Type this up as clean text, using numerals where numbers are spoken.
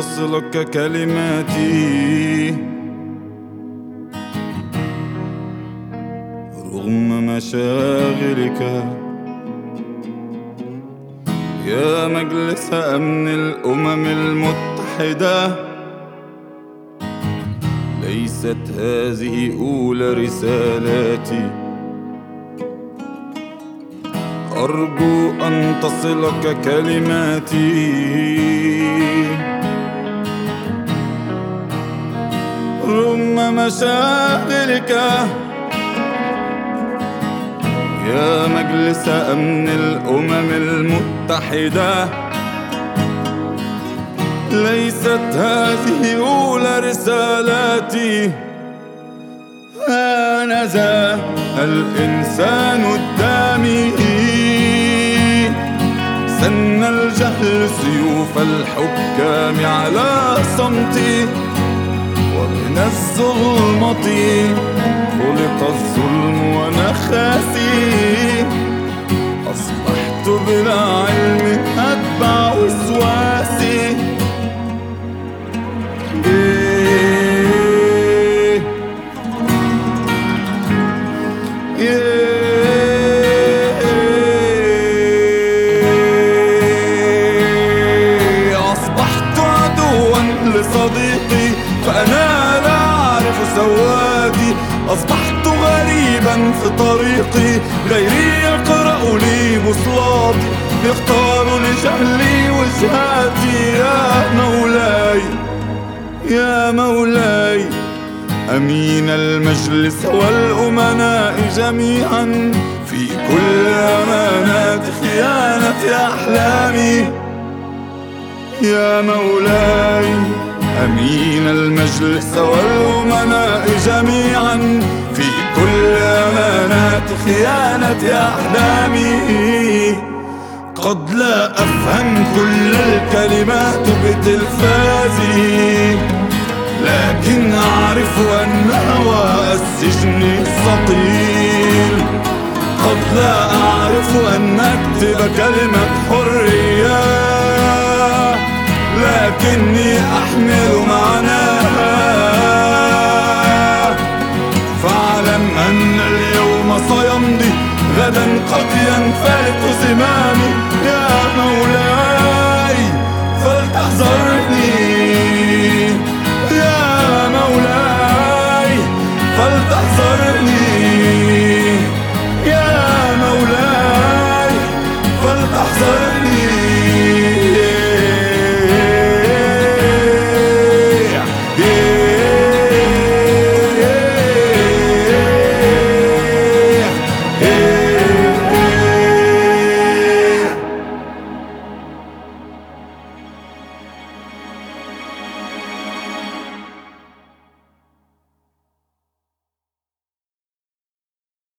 تصلك كلماتي رغم مشاغلك. يا مجلس أمن الأمم المتحدة، ليست هذه أولى رسالاتي. أرجو أن تصلك كلماتي رغم مشاغلك. يا مجلس أمن الأمم المتحدة، ليست هذه أولى رسالاتي. هانذا الإنسان الدامي، سن الجهل سيوف الحكام على صمتي. ومن الظلمة خلق الظلم ونخاسي، أصبحت بلا علم أتبع وسواسي. أصبحت عدوا لصديقي فأنا لا أعرف سوادي. أصبحت غريبا في طريقي، غيري يقرأ لي بصلاتي، يختار لجهلي وجهاتي. يا مولاي يا مولاي، أمين المجلس والأمناء جميعا، في كل أمانات خيانة أحلامي. يا مولاي، أمين المجلس والأمناء جميعا، في كل أمانات خيانة أحلامي. قد لا أفهم كل الكلمات بتلفازي، لكن أعرف أن هواء السجن ثقيل. قد لا أعرف أن أكتب كلمة حرية، لكني أحمل معناها. فاعلم أن اليوم سيمضي، غدا قد ينفلت زمامي. يا مولاي فلتحذرني، يا مولاي فلتحذرني.